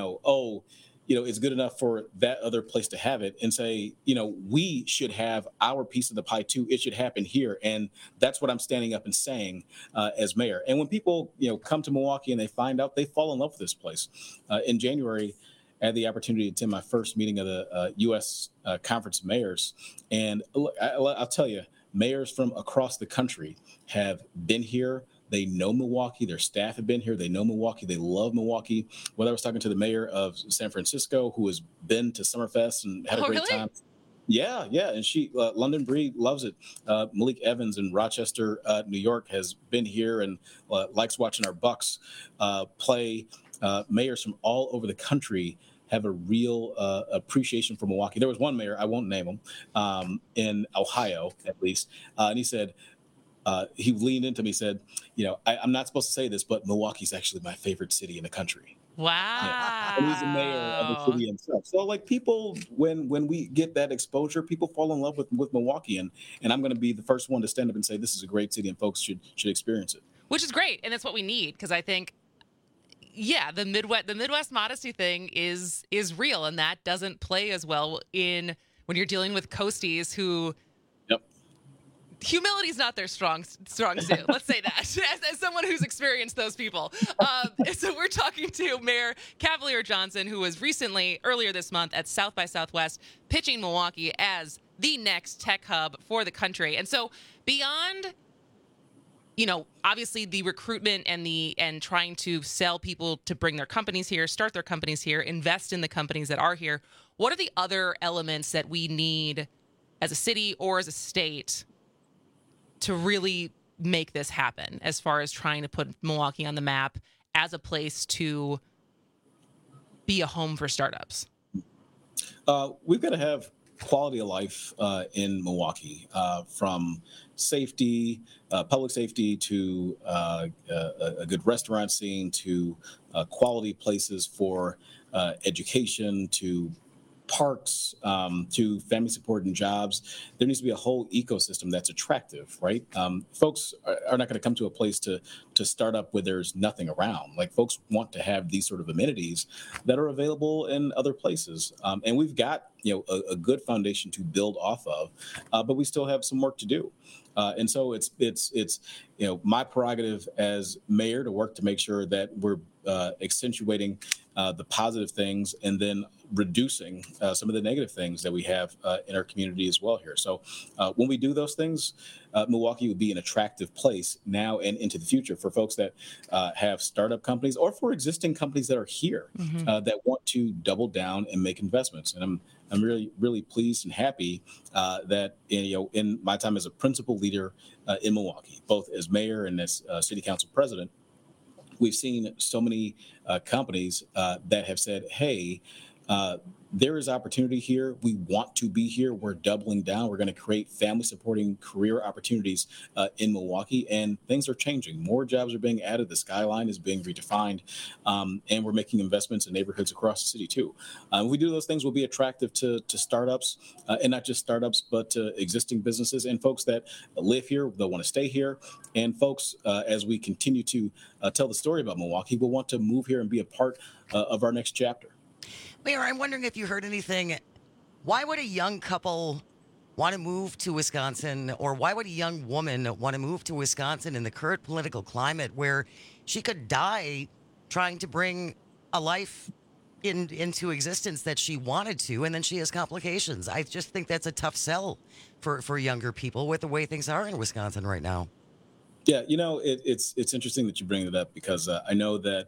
it's good enough for that other place to have it, and say, we should have our piece of the pie too. It should happen here. And that's what I'm standing up and saying as mayor. And when people, come to Milwaukee and they find out, they fall in love with this place. In January, I had the opportunity to attend my first meeting of the U.S. Conference of Mayors. And look, I'll tell you, mayors from across the country have been here. They know Milwaukee. Their staff have been here. They know Milwaukee. They love Milwaukee. Whether I was talking to the mayor of San Francisco, who has been to Summerfest and had a great time. Yeah. And she, London Bree, loves it. Malik Evans in Rochester, New York, has been here and likes watching our Bucks play. Mayors from all over the country have a real appreciation for Milwaukee. There was one mayor, I won't name him, in Ohio at least, and he said, he leaned into me and said, I'm not supposed to say this, but Milwaukee's actually my favorite city in the country. Wow. And he's the mayor of the city himself. So people, when we get that exposure, people fall in love with Milwaukee. And I'm going to be the first one to stand up and say, this is a great city and folks should experience it. Which is great. And that's what we need. Because I think, the Midwest modesty thing is real. And that doesn't play as well when you're dealing with coasties who, humility is not their strong suit. Let's say that as someone who's experienced those people. So we're talking to Mayor Cavalier Johnson, who was earlier this month at South by Southwest, pitching Milwaukee as the next tech hub for the country. And so beyond obviously the recruitment and trying to sell people to bring their companies here, start their companies here, invest in the companies that are here. What are the other elements that we need as a city or as a state to really make this happen as far as trying to put Milwaukee on the map as a place to be a home for startups? We've got to have quality of life in Milwaukee, from safety, public safety, to a good restaurant scene, to quality places for education, to parks, to family support and jobs. There needs to be a whole ecosystem that's attractive, right? Folks are not going to come to a place to start up where there's nothing around. Like, folks want to have these sort of amenities that are available in other places. And we've got, a good foundation to build off of, but we still have some work to do. And so it's my prerogative as mayor to work to make sure that we're accentuating the positive things and then reducing some of the negative things that we have in our community as well here. So when we do those things, Milwaukee would be an attractive place now and into the future for folks that have startup companies, or for existing companies that are here that want to double down and make investments. And I'm really, really pleased and happy that in my time as a principal leader in Milwaukee, both as mayor and as city council president, we've seen so many companies that have said, hey, there is opportunity here. We want to be here. We're doubling down. We're going to create family supporting career opportunities in Milwaukee, and things are changing. More jobs are being added. The skyline is being redefined, and we're making investments in neighborhoods across the city too. If we do those things, we'll be attractive to startups, and not just startups, but to existing businesses and folks that live here. They'll want to stay here, and folks, as we continue to tell the story about Milwaukee, will want to move here and be a part of our next chapter. Mayor, I'm wondering if you heard anything. Why would a young couple want to move to Wisconsin, or why would a young woman want to move to Wisconsin in the current political climate where she could die trying to bring a life into existence that she wanted to, and then she has complications? I just think that's a tough sell for younger people with the way things are in Wisconsin right now. Yeah, it's interesting that you bring it up, because I know that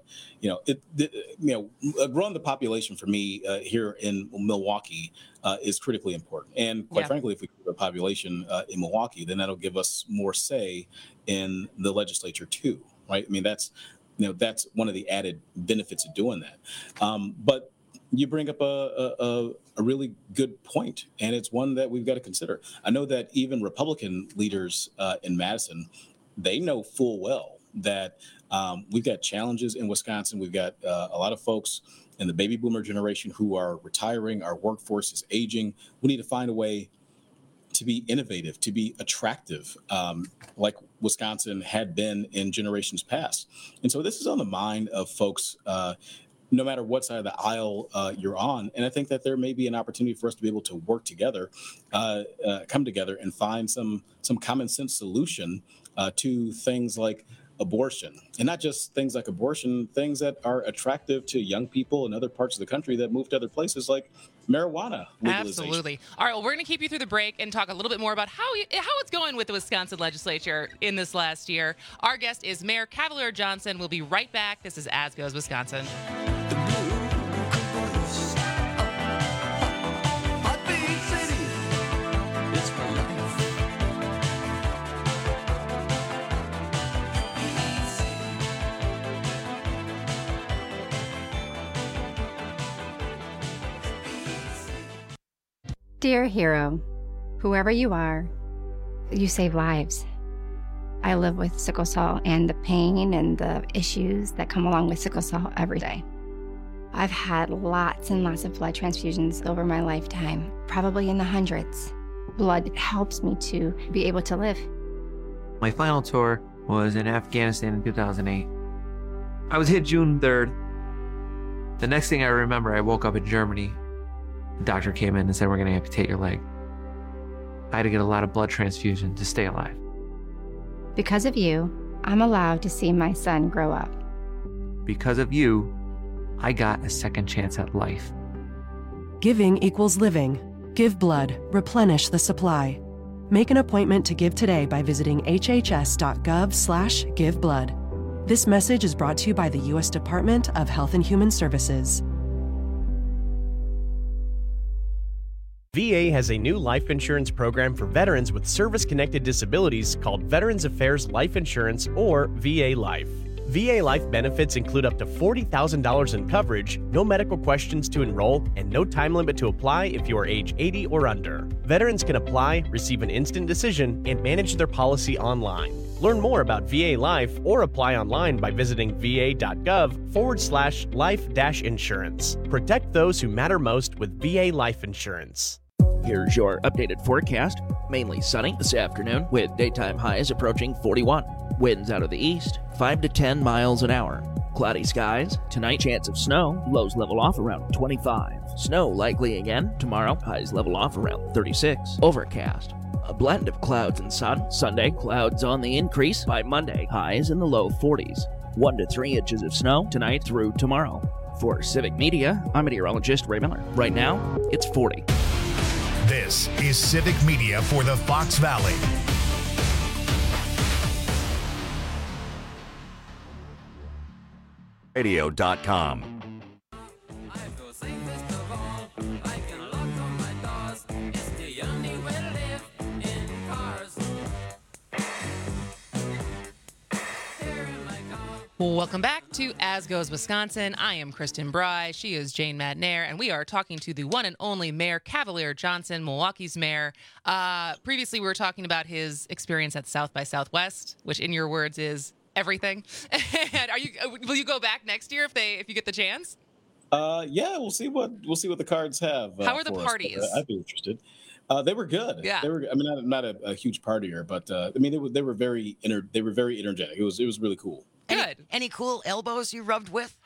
growing the population for me here in Milwaukee is critically important. And quite frankly, if we grow the population in Milwaukee, then that'll give us more say in the legislature too, right? I mean, that's one of the added benefits of doing that. But you bring up a really good point, and it's one that we've got to consider. I know that even Republican leaders in Madison, they know full well that we've got challenges in Wisconsin. We've got a lot of folks in the baby boomer generation who are retiring. Our workforce is aging. We need to find a way to be innovative, to be attractive, like Wisconsin had been in generations past. And so this is on the mind of folks, no matter what side of the aisle you're on. And I think that there may be an opportunity for us to be able to work together, come together and find some common sense solution to things like abortion, and not just things like abortion, things that are attractive to young people in other parts of the country that move to other places, like marijuana legalization. Absolutely. All right, well, we're going to keep you through the break and talk a little bit more about how it's going with the Wisconsin legislature in this last year. Our guest is Mayor Cavalier Johnson. We'll be right back. This is As Goes Wisconsin. Dear hero, whoever you are, you save lives. I live with sickle cell and the pain and the issues that come along with sickle cell every day. I've had lots and lots of blood transfusions over my lifetime, probably in the hundreds. Blood helps me to be able to live. My final tour was in Afghanistan in 2008. I was hit June 3rd. The next thing I remember, I woke up in Germany. The doctor came in and said, we're going to amputate your leg. I had to get a lot of blood transfusion to stay alive. Because of you, I'm allowed to see my son grow up. Because of you, I got a second chance at life. Giving equals living. Give blood. Replenish the supply. Make an appointment to give today by visiting hhs.gov/giveblood. This message is brought to you by the U.S. Department of Health and Human Services. VA has a new life insurance program for veterans with service-connected disabilities called Veterans Affairs Life Insurance, or VA Life. VA Life benefits include up to $40,000 in coverage, no medical questions to enroll, and no time limit to apply if you are age 80 or under. Veterans can apply, receive an instant decision, and manage their policy online. Learn more about VA Life or apply online by visiting va.gov/life-insurance. Protect those who matter most with VA Life Insurance. Here's your updated forecast. Mainly sunny this afternoon with daytime highs approaching 41. Winds out of the east, 5 to 10 miles an hour. Cloudy skies. Tonight, chance of snow. Lows level off around 25. Snow likely again tomorrow. Highs level off around 36. Overcast. A blend of clouds and sun. Sunday, clouds on the increase. By Monday, highs in the low 40s. 1 to 3 inches of snow tonight through tomorrow. For Civic Media, I'm meteorologist Ray Miller. Right now, it's 40. This is Civic Media for the Fox Valley. Radio.com. Welcome back to As Goes Wisconsin. I am Kristen Bry. She is Jane Madnair, and we are talking to the one and only Mayor Cavalier Johnson, Milwaukee's mayor. Previously, we were talking about his experience at South by Southwest, which, in your words, is everything. And will you go back next year if you get the chance? Yeah, we'll see what the cards have. How are the parties? I'd be interested. They were good. Yeah. They were. I mean, I'm not a huge partier, but I mean, they were very energetic. It was really cool. Good. Any cool elbows you rubbed with?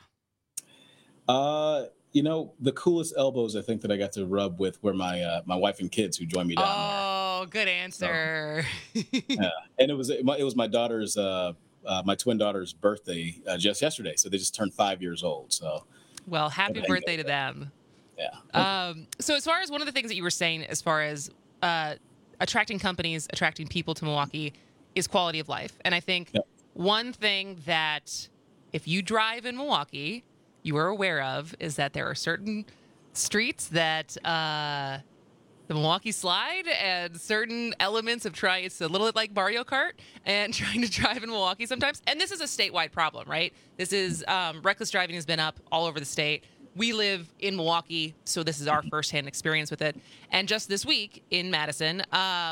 The coolest elbows I think that I got to rub with were my wife and kids who joined me down there. Oh, good answer. So, yeah, and it was my daughter's my twin daughter's birthday just yesterday, so they just turned 5 years old. So, well, happy birthday to them. Yeah. So as far as one of the things that you were saying, as far as attracting companies, attracting people to Milwaukee, is quality of life, and I think. Yep. One thing that if you drive in Milwaukee, you are aware of is that there are certain streets that the Milwaukee Slide and certain elements of it's a little bit like Mario Kart and trying to drive in Milwaukee sometimes. And this is a statewide problem, right? This is reckless driving has been up all over the state. We live in Milwaukee, so this is our firsthand experience with it. And just this week in Madison,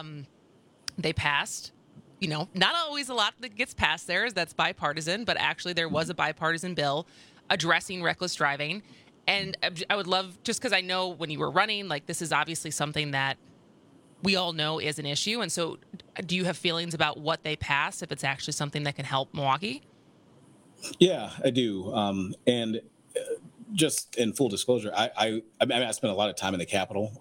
they passed. Not always a lot that gets passed there that's bipartisan, but actually there was a bipartisan bill addressing reckless driving. And I would love, just because I know when you were running, like this is obviously something that we all know is an issue. And so do you have feelings about what they pass, if it's actually something that can help Milwaukee? Yeah, I do. And just in full disclosure, I spent a lot of time in the Capitol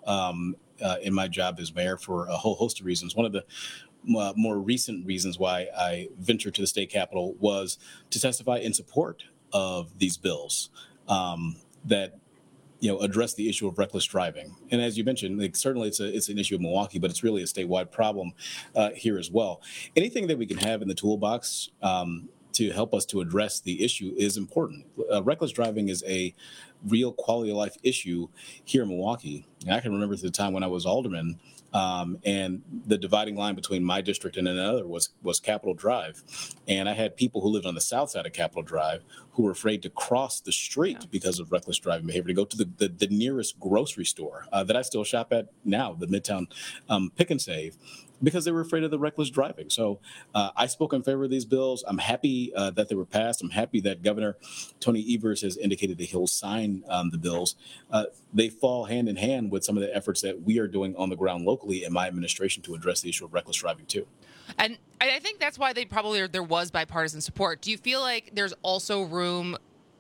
in my job as mayor for a whole host of reasons. One of the more recent reasons why I ventured to the state capitol was to testify in support of these bills that address the issue of reckless driving. And as you mentioned, certainly it's an issue of Milwaukee, but it's really a statewide problem here as well. Anything that we can have in the toolbox to help us to address the issue is important. Reckless driving is a real quality of life issue here in Milwaukee. And I can remember the time when I was alderman, and the dividing line between my district and another was Capitol Drive. And I had people who lived on the south side of Capitol Drive who were afraid to cross the street because of reckless driving behavior, to go to the nearest grocery store that I still shop at now, the Midtown Pick and Save, because they were afraid of the reckless driving. So I spoke in favor of these bills. I'm happy that they were passed. I'm happy that Governor Tony Evers has indicated that he'll sign the bills. They fall hand in hand with some of the efforts that we are doing on the ground locally in my administration to address the issue of reckless driving too. And I think that's why there was bipartisan support. Do you feel like there's also room?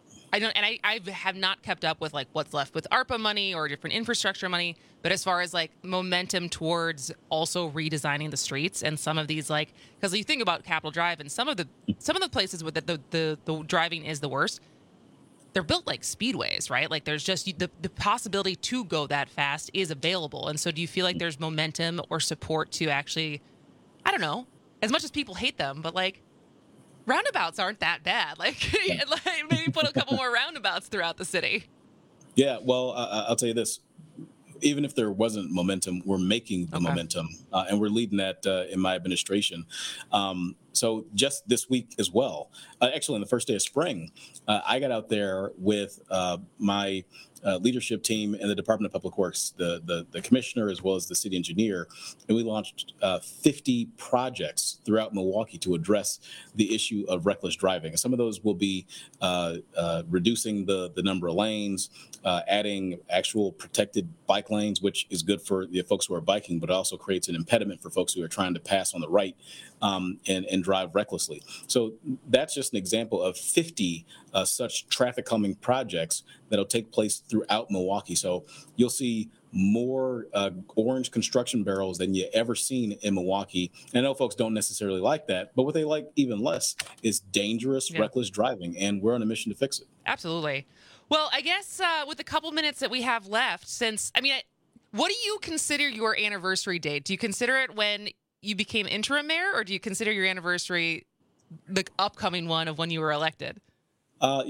I have not kept up with like what's left with ARPA money or different infrastructure money, but as far as like momentum towards also redesigning the streets and some of these, like, because you think about Capitol Drive and some of the places with the driving is the worst. they're built like speedways, right? Like there's just the possibility to go that fast is available. And so do you feel like there's momentum or support to actually, I don't know, as much as people hate them, but like roundabouts aren't that bad. Like, maybe put a couple more roundabouts throughout the city. Yeah, well, I'll tell you this. Even if there wasn't momentum, we're making the momentum, and we're leading that in my administration. So just this week as well, actually on the first day of spring, I got out there with my leadership team in the Department of Public Works, the commissioner, as well as the city engineer, and we launched 50 projects throughout Milwaukee to address the issue of reckless driving. And some of those will be reducing the number of lanes, adding actual protected bike lanes, which is good for the folks who are biking, but also creates an impediment for folks who are trying to pass on the right and drive recklessly. So that's just an example of 50 such traffic calming projects that'll take place throughout Milwaukee. So you'll see more orange construction barrels than you ever seen in Milwaukee. And I know folks don't necessarily like that, but what they like even less is dangerous, reckless driving, and we're on a mission to fix it. Absolutely. Well, I guess with the couple minutes that we have left, what do you consider your anniversary date? Do you consider it when you became interim mayor, or do you consider your anniversary the upcoming one of when you were elected? I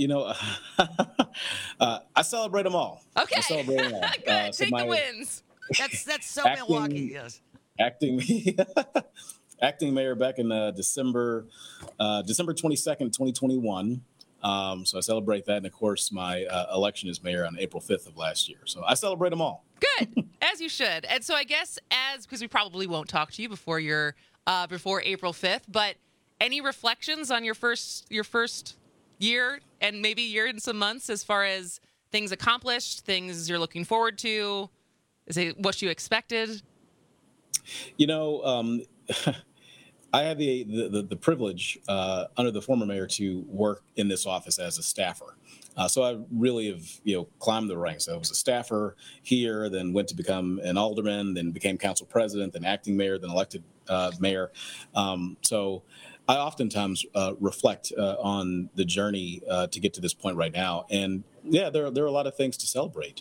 celebrate them all. Okay. I celebrate them all. Good. Take the wins. That's so Milwaukee. Yes. Acting mayor back in December 22nd, 2021. So I celebrate that. And of course, my election as mayor on April 5th of last year. So I celebrate them all. Good, as you should. And so I guess because we probably won't talk to you before before April 5th, but any reflections on your first year and maybe year and some months as far as things accomplished, things you're looking forward to? Is it what you expected? I had the privilege under the former mayor to work in this office as a staffer. So I really have, climbed the ranks. I was a staffer here, then went to become an alderman, then became council president, then acting mayor, then elected mayor. So I oftentimes reflect on the journey to get to this point right now. And yeah, there are a lot of things to celebrate.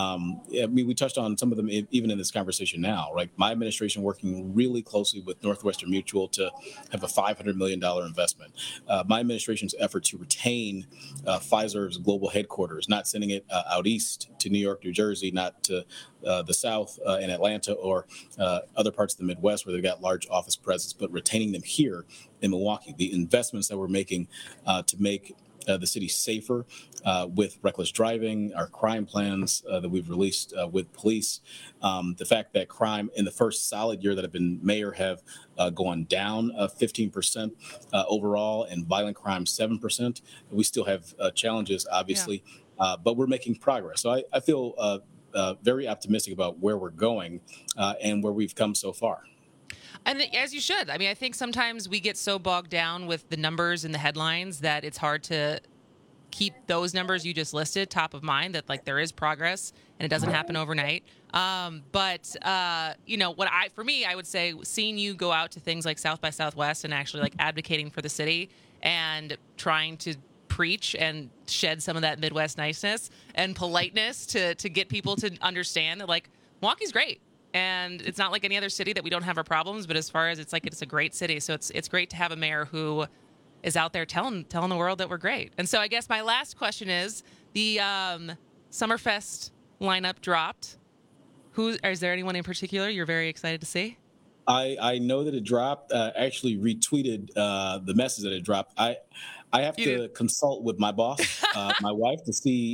We touched on some of them even in this conversation now, right? My administration working really closely with Northwestern Mutual to have a $500 million investment. My administration's effort to retain Pfizer's global headquarters, not sending it out east to New York, New Jersey, not to the South in Atlanta or other parts of the Midwest where they've got large office presence, but retaining them here in Milwaukee. The investments that we're making to make the city safer with reckless driving, our crime plans that we've released with police, the fact that crime in the first solid year that I've been mayor have gone down 15% overall, and violent crime 7%. We still have challenges, obviously, but we're making progress. So I feel very optimistic about where we're going and where we've come so far. And as you should. I mean, I think sometimes we get so bogged down with the numbers and the headlines that it's hard to keep those numbers you just listed top of mind, that like there is progress and it doesn't happen overnight. But I would say seeing you go out to things like South by Southwest and actually like advocating for the city and trying to preach and shed some of that Midwest niceness and politeness to get people to understand that like Milwaukee's great. And it's not like any other city that we don't have our problems, but as far as it's a great city. So it's great to have a mayor who is out there telling the world that we're great. And so I guess my last question is the Summerfest lineup dropped. Is there anyone in particular you're very excited to see? I know that it dropped. Actually retweeted the message that it dropped. I have to consult with my boss, my wife, to see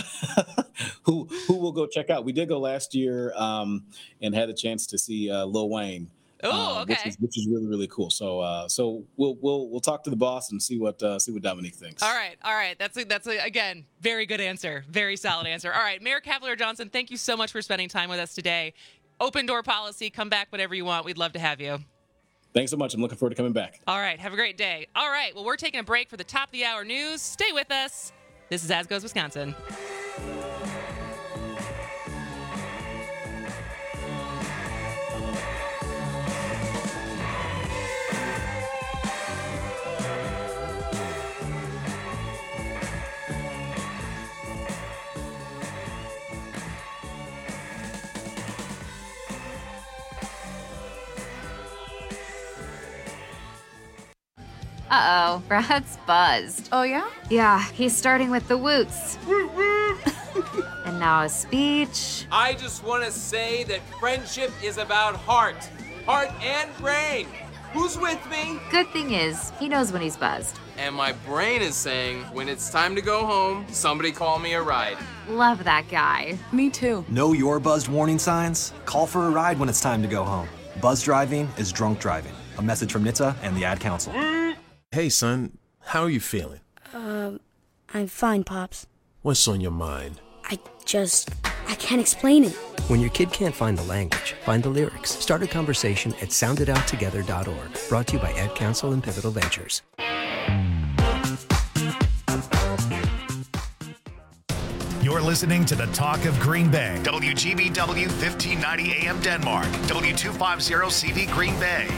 who will go check out. We did go last year and had a chance to see Lil Wayne. Oh, okay. Which is really, really cool. So we'll talk to the boss and see what Dominique thinks. All right. That's again very good answer, very solid answer. All right, Mayor Cavalier Johnson, thank you so much for spending time with us today. Open door policy. Come back whenever you want. We'd love to have you. Thanks so much. I'm looking forward to coming back. All right. Have a great day. All right. Well, we're taking a break for the top of the hour news. Stay with us. This is As Goes Wisconsin. Uh-oh, Brad's buzzed. Oh, yeah? Yeah, he's starting with the woots. And now a speech. I just want to say that friendship is about heart and brain. Who's with me? Good thing is, he knows when he's buzzed. And my brain is saying, when it's time to go home, somebody call me a ride. Love that guy. Me too. Know your buzzed warning signs? Call for a ride when it's time to go home. Buzz driving is drunk driving. A message from NHTSA and the Ad Council. Hey, son, how are you feeling? I'm fine, Pops. What's on your mind? I can't explain it. When your kid can't find the language, find the lyrics. Start a conversation at sounditouttogether.org. Brought to you by Ad Council and Pivotal Ventures. You're listening to the Talk of Green Bay. WGBW 1590 AM Denmark. W250 CV Green Bay.